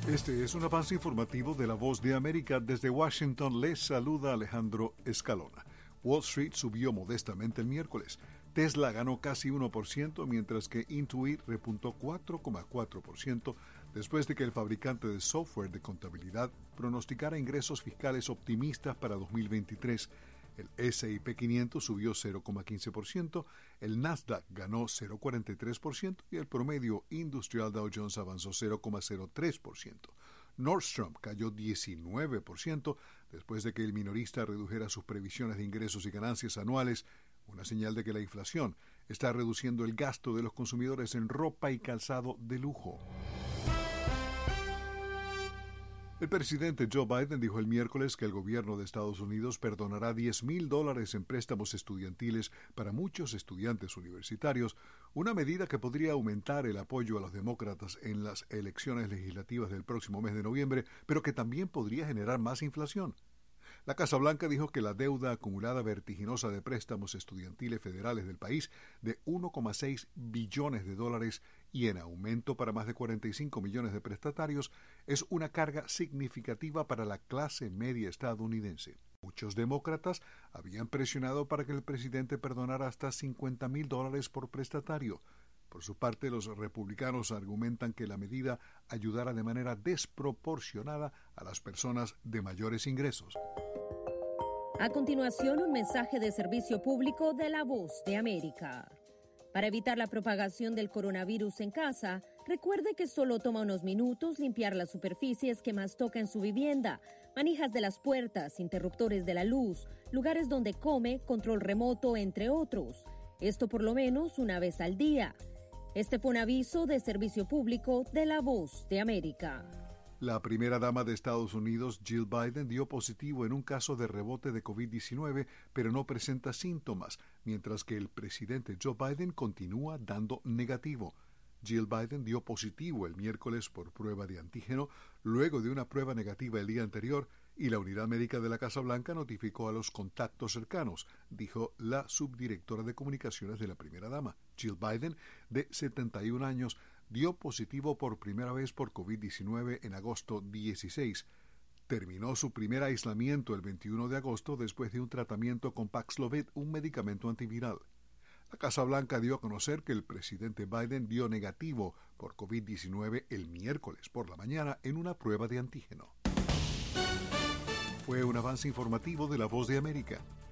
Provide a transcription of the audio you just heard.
Este es un avance informativo de La Voz de América. Desde Washington les saluda Alejandro Escalona. Wall Street subió modestamente el miércoles. Tesla ganó casi 1%, mientras que Intuit repuntó 4,4% después de que el fabricante de software de contabilidad pronosticara ingresos fiscales optimistas para 2023. El S&P 500 subió 0,15%, el Nasdaq ganó 0,43% y el promedio industrial Dow Jones avanzó 0,03%. Nordstrom cayó 19% después de que el minorista redujera sus previsiones de ingresos y ganancias anuales, una señal de que la inflación está reduciendo el gasto de los consumidores en ropa y calzado de lujo. El presidente Joe Biden dijo el miércoles que el gobierno de Estados Unidos perdonará $10,000 en préstamos estudiantiles para muchos estudiantes universitarios, una medida que podría aumentar el apoyo a los demócratas en las elecciones legislativas del próximo mes de noviembre, pero que también podría generar más inflación. La Casa Blanca dijo que la deuda acumulada vertiginosa de préstamos estudiantiles federales del país de $1,6 billones y en aumento para más de 45 millones de prestatarios es una carga significativa para la clase media estadounidense. Muchos demócratas habían presionado para que el presidente perdonara hasta $50,000 por prestatario. Por su parte, los republicanos argumentan que la medida ayudará de manera desproporcionada a las personas de mayores ingresos. A continuación, un mensaje de servicio público de La Voz de América. Para evitar la propagación del coronavirus en casa, recuerde que solo toma unos minutos limpiar las superficies que más toca en su vivienda, manijas de las puertas, interruptores de la luz, lugares donde come, control remoto, entre otros. Esto por lo menos una vez al día. Este fue un aviso de servicio público de La Voz de América. La primera dama de Estados Unidos, Jill Biden, dio positivo en un caso de rebote de COVID-19, pero no presenta síntomas, mientras que el presidente Joe Biden continúa dando negativo. Jill Biden dio positivo el miércoles por prueba de antígeno, luego de una prueba negativa el día anterior, y la unidad médica de la Casa Blanca notificó a los contactos cercanos, dijo la subdirectora de comunicaciones de la primera dama. Jill Biden, de 71 años, dio positivo por primera vez por COVID-19 en agosto 16. Terminó su primer aislamiento el 21 de agosto después de un tratamiento con Paxlovid, un medicamento antiviral. La Casa Blanca dio a conocer que el presidente Biden dio negativo por COVID-19 el miércoles por la mañana en una prueba de antígeno. Fue un avance informativo de La Voz de América.